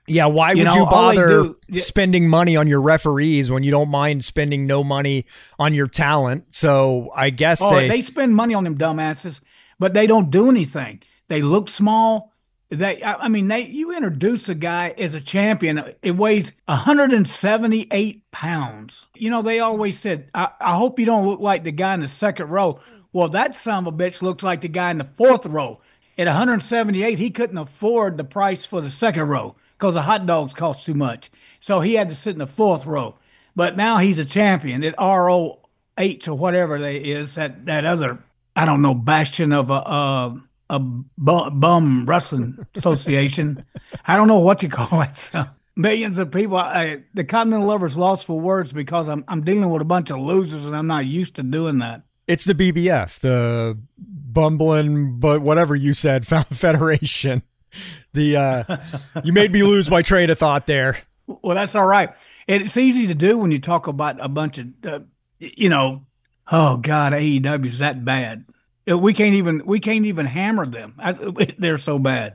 Yeah, why You would know, you all they bother do- yeah. spending money on your referees when you don't mind spending no money on your talent? So I guess Oh, they, they spend money on them dumbasses, but they don't do anything. They look small. They, I I mean, they. You introduce a guy as a champion. It weighs one hundred seventy-eight pounds. You know, they always said, I, "I hope you don't look like the guy in the second row." Well, that son of a bitch looks like the guy in the fourth row. At one hundred seventy-eight, he couldn't afford the price for the second row because the hot dogs cost too much. So he had to sit in the fourth row. But now he's a champion at R O H or whatever they is, that, that other, I don't know, bastion of a, a, a bu- bum wrestling association. I don't know what you call it. So millions of people, I, the Continental Lovers lost for words because I'm, I'm dealing with a bunch of losers and I'm not used to doing that. it's the B B F, the bumbling, but whatever you said, Federation. The uh, you made me lose my train of thought there. Well, that's all right. It's easy to do when you talk about a bunch of, uh, you know, oh God, A E W is that bad. Uh, We can't even we can't even hammer them. I, they're so bad.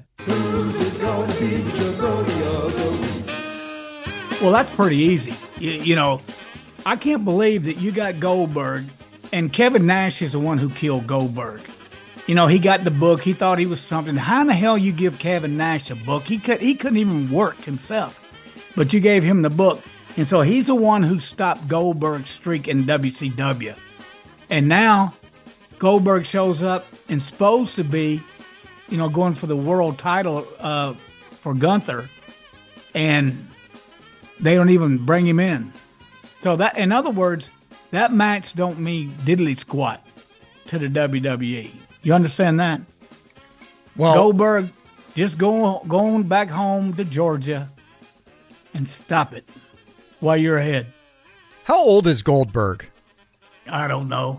Well, that's pretty easy. You, you know, I can't believe that you got Goldberg, and Kevin Nash is the one who killed Goldberg. You know, he got the book. He thought he was something. How in the hell you give Kevin Nash a book? He could he couldn't even work himself, but you gave him the book, and so he's the one who stopped Goldberg's streak in W C W. And now Goldberg shows up and supposed to be, you know, going for the world title uh, for Gunther, and they don't even bring him in. So that, in other words, that match don't mean diddly squat to the W W E. You understand that? Well, Goldberg, just go going back home to Georgia and stop it while you're ahead. How old is Goldberg? I don't know.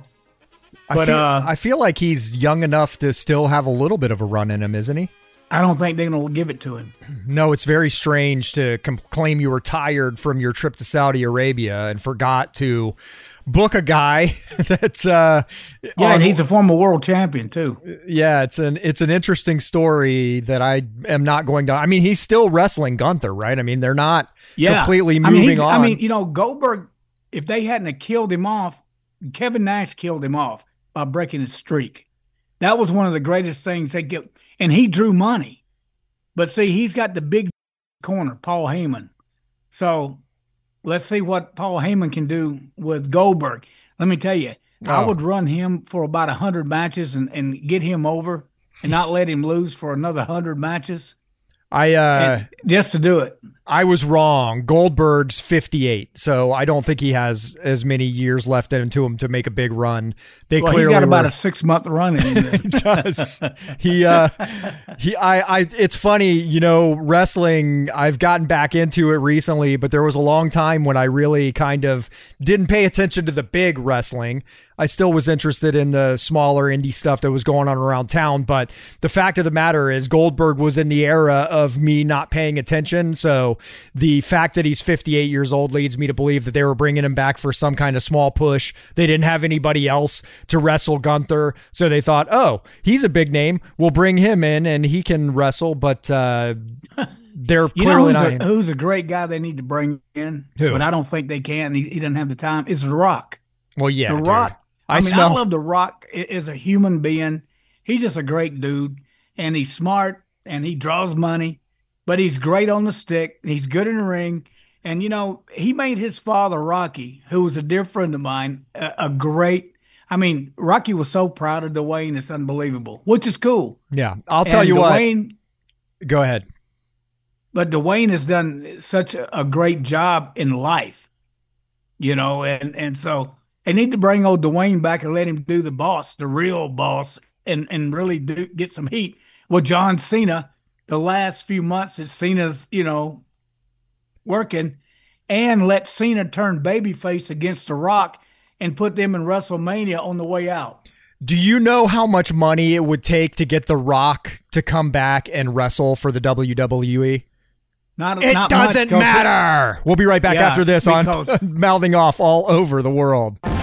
I But, feel, uh, I feel like he's young enough to still have a little bit of a run in him, isn't he? I don't think they're going to give it to him. No, it's very strange to com- claim you were tired from your trip to Saudi Arabia and forgot to book a guy that's uh Yeah, on- and he's a former world champion too. yeah, it's an it's an interesting story that I am not going to. I mean, he's still wrestling Gunther, right? I mean, they're not Yeah, completely I mean, moving he's- on. I mean, you know, Goldberg, if they hadn't have killed him off, Kevin Nash killed him off by breaking his streak. That was one of the greatest things they get, and he drew money. But see, he's got the big corner, Paul Heyman. So let's see what Paul Heyman can do with Goldberg. Let me tell you, I Oh. would run him for about one hundred matches and, and get him over and not let him lose for another one hundred matches. I uh And just to do it. I was wrong. Goldberg's fifty-eight, so I don't think he has as many years left into him to make a big run. They Well, clearly he's got about were- a six month run in him. He does. He uh he I I it's funny, you know, wrestling, I've gotten back into it recently, but there was a long time when I really kind of didn't pay attention to the big wrestling. I still was interested in the smaller indie stuff that was going on around town, but the fact of the matter is Goldberg was in the era of me not paying attention. So the fact that he's fifty-eight years old leads me to believe that they were bringing him back for some kind of small push. They didn't have anybody else to wrestle Gunther, so they thought, oh, he's a big name, we'll bring him in and he can wrestle. But uh, they're You know clearly who's not. a, in- who's a great guy they need to bring in, Who? but I don't think they can. He, he doesn't have the time. Is The Rock. Well, yeah, The dude. Rock. I, I mean, smell- I love The Rock i- as a human being. He's just a great dude, and he's smart, and he draws money, but he's great on the stick. He's good in the ring. And, you know, he made his father, Rocky, who was a dear friend of mine, a, a great – I mean, Rocky was so proud of Dwayne, it's unbelievable, which is cool. Yeah, I'll tell And you Dwayne, what. Go ahead. But Dwayne has done such a, a great job in life, you know, and, and so they need to bring old Dwayne back and let him do the boss, the real boss, and, and really do, get some heat. Well, John Cena, the last few months that Cena's, you know, working, and let Cena turn babyface against The Rock and put them in WrestleMania on the way out. Do you know how much money it would take to get The Rock to come back and wrestle for the W W E? Not, It not much, doesn't 'cause- matter. We'll be right back Yeah, after this on because- Mouthing Off all over the world. It's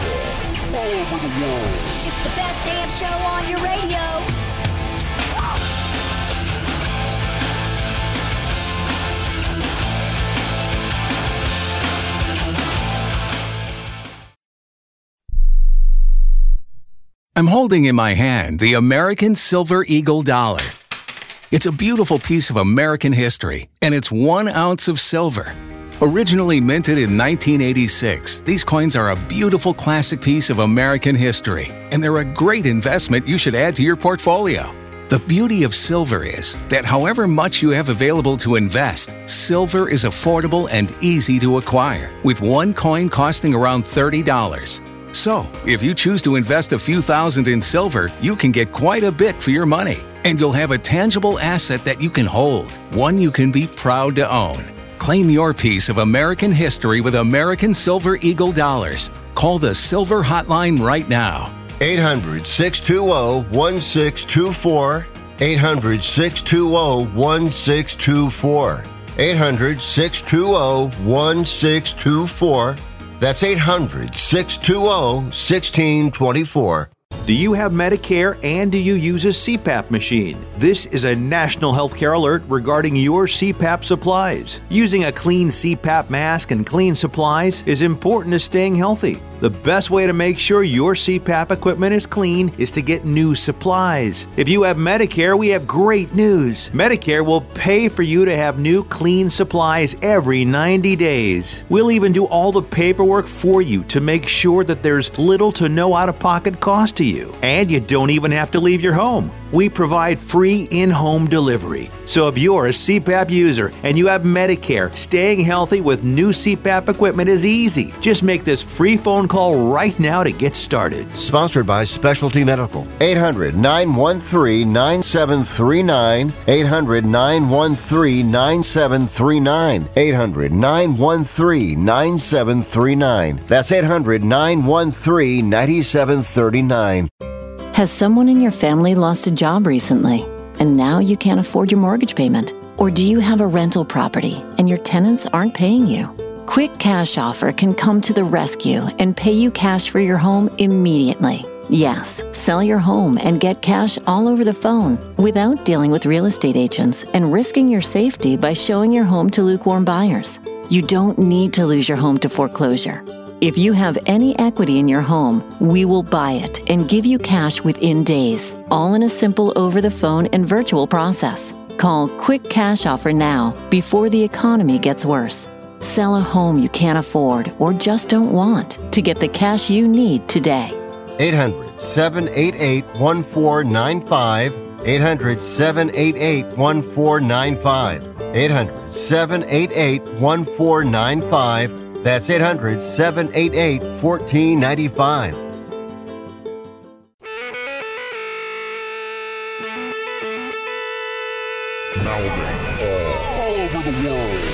the best damn show on your radio. I'm holding in my hand the American Silver Eagle dollar. It's a beautiful piece of American history, and it's one ounce of silver. Originally minted in nineteen eighty-six, these coins are a beautiful classic piece of American history, and they're a great investment you should add to your portfolio. The beauty of silver is that however much you have available to invest, silver is affordable and easy to acquire, with one coin costing around thirty dollars. So, if you choose to invest a few thousand in silver, you can get quite a bit for your money, and you'll have a tangible asset that you can hold, one you can be proud to own. Claim your piece of American history with American Silver Eagle dollars. Call the Silver Hotline right now. eight hundred, six two zero, one six two four. eight hundred, six two zero, one six two four. eight hundred, six two zero, one six two four. That's eight hundred, six two zero, one six two four. Do you have Medicare and do you use a C PAP machine? This is a national healthcare alert regarding your C PAP supplies. Using a clean C PAP mask and clean supplies is important to staying healthy. The best way to make sure your C PAP equipment is clean is to get new supplies. If you have Medicare, we have great news. Medicare will pay for you to have new clean supplies every ninety days. We'll even do all the paperwork for you to make sure that there's little to no out-of-pocket cost to you. And you don't even have to leave your home. We provide free in-home delivery. So if you're a C PAP user and you have Medicare, staying healthy with new C PAP equipment is easy. Just make this free phone call right now to get started. Sponsored by Specialty Medical. eight hundred, nine one three, nine seven three nine. eight hundred, nine one three, nine seven three nine. eight hundred, nine one three, nine seven three nine. That's eight hundred, nine one three, nine seven three nine. Has someone in your family lost a job recently, and now you can't afford your mortgage payment? Or do you have a rental property and your tenants aren't paying you? Quick Cash Offer can come to the rescue and pay you cash for your home immediately. Yes, sell your home and get cash all over the phone without dealing with real estate agents and risking your safety by showing your home to lukewarm buyers. You don't need to lose your home to foreclosure. If you have any equity in your home, we will buy it and give you cash within days, all in a simple over-the-phone and virtual process. Call Quick Cash Offer now before the economy gets worse. Sell a home you can't afford or just don't want to get the cash you need today. eight hundred, seven eight eight, one four nine five. eight hundred, seven eight eight, one four nine five. eight hundred, seven eight eight, one four nine five. That's eight hundred, seven eight eight, one four nine five. Mouthing all over the world.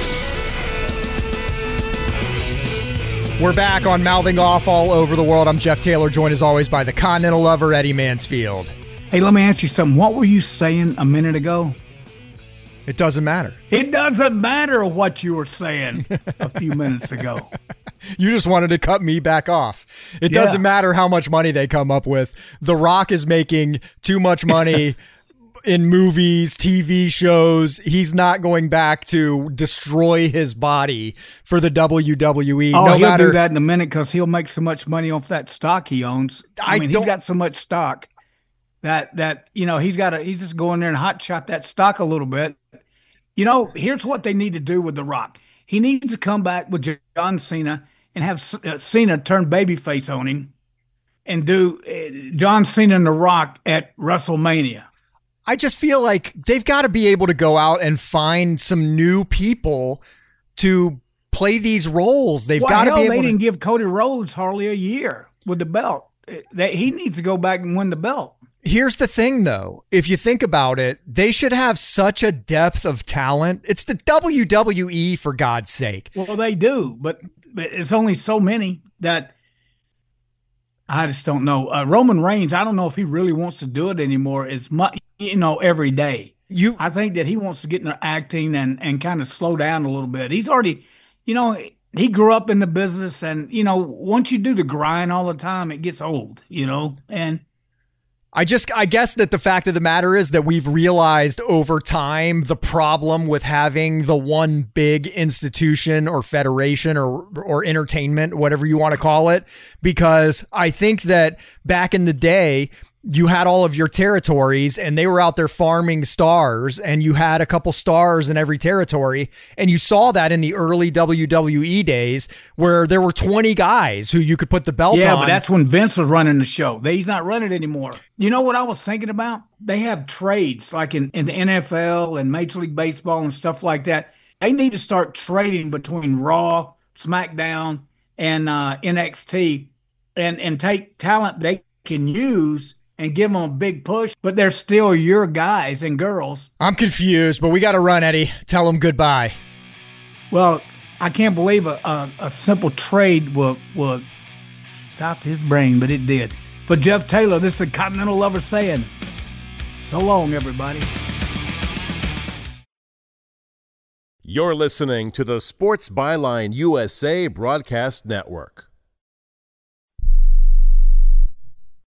We're back on Mouthing Off All Over the World. I'm Jeff Taylor, joined as always by the Continental Lover, Eddie Mansfield. Hey, let me ask you something. What were you saying a minute ago? It doesn't matter. It doesn't matter what you were saying a few minutes ago. You just wanted to cut me back off. It Yeah. doesn't matter how much money they come up with. The Rock is making too much money in movies, T V shows. He's not going back to destroy his body for the W W E. Oh, no he'll matter, do that in a minute because he'll make so much money off that stock he owns. I, I mean, don't- he's got so much stock that that you know he's got to he's just go in there and hot shot that stock a little bit. You know, here's what they need to do with The Rock. He needs to come back with John Cena and have uh, Cena turn babyface on him and do uh, John Cena and The Rock at WrestleMania. I just feel like they've got to be able to go out and find some new people to play these roles. They've Well, got to hell, be they able didn't to. give Cody Rhodes hardly a year with the belt. That he needs to go back and win the belt. Here's the thing, though. If you think about it, they should have such a depth of talent. It's the W W E, for God's sake. Well, they do, but, but it's only so many that I just don't know. Uh, Roman Reigns, I don't know if he really wants to do it anymore as much, you know, every day. You, I think that he wants to get into acting and, and kind of slow down a little bit. He's already, you know, he grew up in the business, and, you know, once you do the grind all the time, it gets old, you know, and I just, I guess that the fact of the matter is that we've realized over time the problem with having the one big institution or federation or, or entertainment, whatever you want to call it, because I think that back in the day, you had all of your territories and they were out there farming stars, and you had a couple stars in every territory. And you saw that in the early W W E days where there were twenty guys who you could put the belt yeah, on. Yeah, but that's when Vince was running the show. He's not running it anymore. You know what I was thinking about? They have trades like in, in the N F L and Major League Baseball and stuff like that. They need to start trading between Raw, SmackDown, and uh, N X T and, and take talent they can use and give them a big push, but they're still your guys and girls. I'm confused, but we got to run, Eddie. Tell them goodbye. Well, I can't believe a, a, a simple trade will, will stop his brain, but it did. For Jeff Taylor, this is a Continental Lover saying, so long, everybody. You're listening to the Sports Byline U S A Broadcast Network.